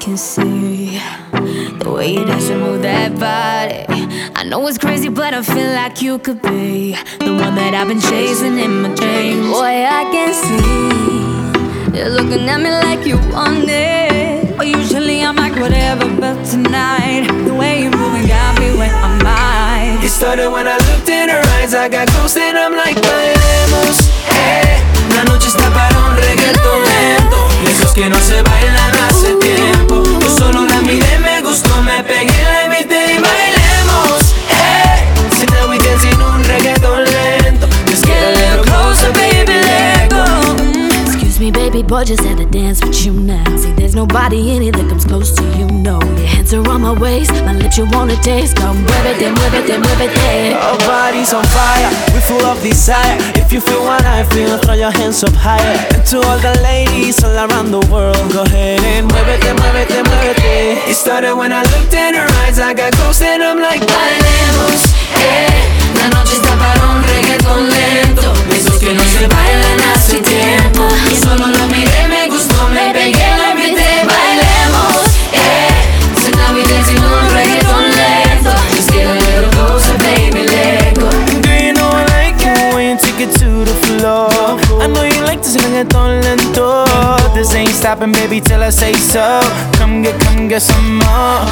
can see the way you dance and move that body. I know it's crazy, but I feel like you could be the one that I've been chasing in my dreams. Boy, I can see you're looking at me like you want it. But usually I'm like whatever, but tonight the way you're moving got me where I'm at. It started when I looked in her eyes. I got close and I'm like, bailemos, la noche está para un reggaeton lento, esos que no se bailan hace tiempo. Yo solo la miré, me gustó, me pegué, la invité y bailemos, so now we dancing un reggaeton lento. Just get a little closer, baby, let go. Excuse me, baby boy, just had to dance with you now. See, there's nobody in it that comes close to you, no. Your hands are on my waist, my lips you wanna taste. Come muévete, muévete, muévete. Our bodies on fire, we full of desire. If you feel what I feel, throw your hands up higher. And to all the ladies all around the world, go ahead and muévete, muévete, muévete. It started when I looked in her eyes. I got close and I'm like, bailemos, la noche está para un reggaeton lento, esos que no se bailan hace tiempo. Yo solo lo miré, me gustó, me pegué, la invité, bailemos, so now we dancing un reggaeton lento. Just get a little closer, baby, let go. Do you know I like it when you take it to the floor? I know you like this reggaeton lento. This ain't stopping, baby, till I say so. Come get some more.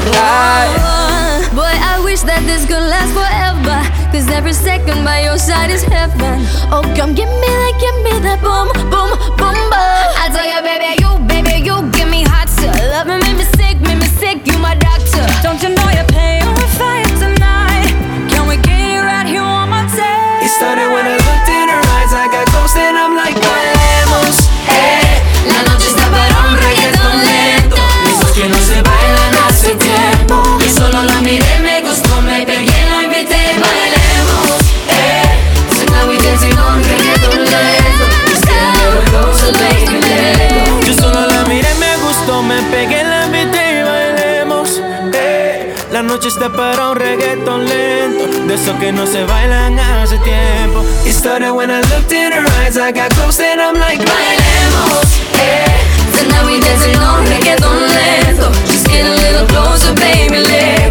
Boy, I wish that this could last forever, 'cause every second by your side is heaven. Oh, come give me that boom, boom, boom, boom. I tell you, baby, you give me hot too. Love me, make me sick, you my doctor. Don't you know you're paying a fire tonight? Can we get it right here on my tail? It started when I looked in her eyes. I got close and I'm like, bailemos, la noche está para un reggaeton lento, esos que no se bailan hace tiempo. Yo solo la miré, me gustó, me pegué, la invité, bailemos, so now we dancing on reggaeton lento. Just get a little closer, baby, let go. Yo solo la miré, me gustó, me pegué, la invité y bailemos, la noche está para un reggaeton lento, de esos que no se bailan hace tiempo. It started when I looked in her eyes. I got close and I'm like, bailemos, so now we dancing on reggaeton lento. Just get a little closer, baby, let